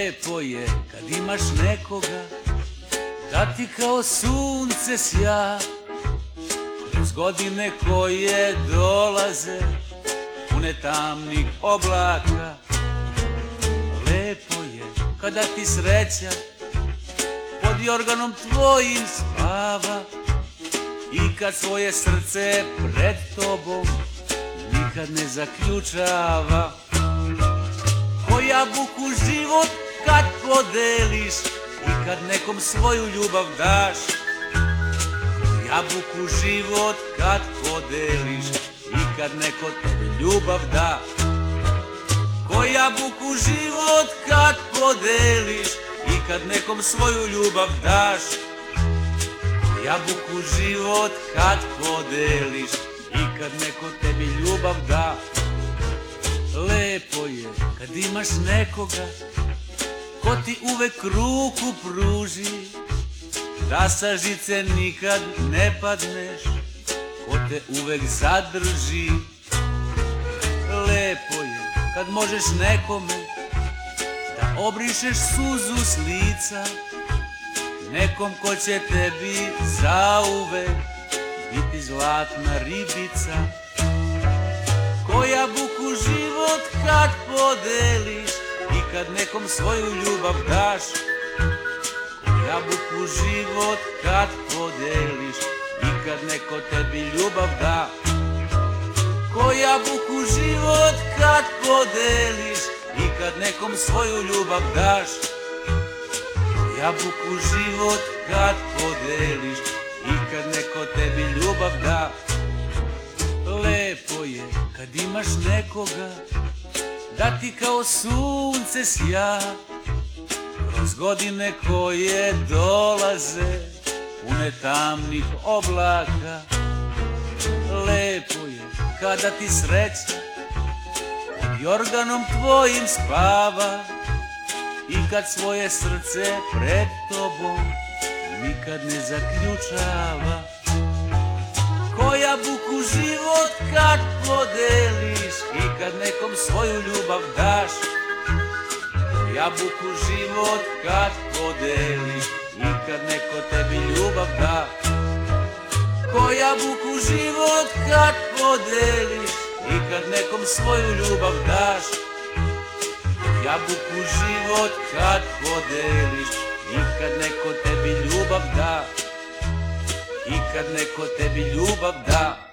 Lepo je kad imaš nekoga da ti kao sunce sja, kroz godine koje dolaze pune tamnih oblaka. Lepo je kada ti sreća pod jorganom tvojim spava i kad svoje srce pred tobom nikad ne zaključava. Ko jabuku život kad podeliš i kad nekom svoju ljubav daš. Ko jabuku život kad podeliš i kad neko tebi ljubav da. Ko jabuku život kad podeliš i kad nekom svoju ljubav daš. Ko jabuku život kad podeliš i kad neko tebi ljubav da. Lepo je kad imaš nekoga ko ti uvek ruku pruži, da sa žice nikad ne padneš, ko te uvek zadrži. Lepo je kad možeš nekome da obrišeš suzu s lica, nekom ko će tebi zauvek biti zlatna ribica. Ko jabuku život kad podeliš i kad nekom svoju ljubav daš. Ko jabuku život kad podeliš i kad neko tebi ljubav da. Ko jabuku život kad podeliš i kad nekom svoju ljubav daš. Ko jabuku život kad podeliš i kad neko tebi ljubav da. Lepo je kad imaš nekoga da ti kao sunce sja, kroz godine koje dolaze pune tamnih oblaka. Lepo je kada ti sreća pod jorganom tvojim spava i kad svoje srce pred tobom nikad ne zaključava. Ko jabuku život kad podeliš i kad nekom svoju ljubav daš. Ko jabuku život kad podeliš i kad neko tebi ljubav da. Ko jabuku život kad podeliš i kad nekom svoju ljubav daš. Ko jabuku život kad podeliš i kad neko tebi ljubav da. I kad neko tebi ljubav da.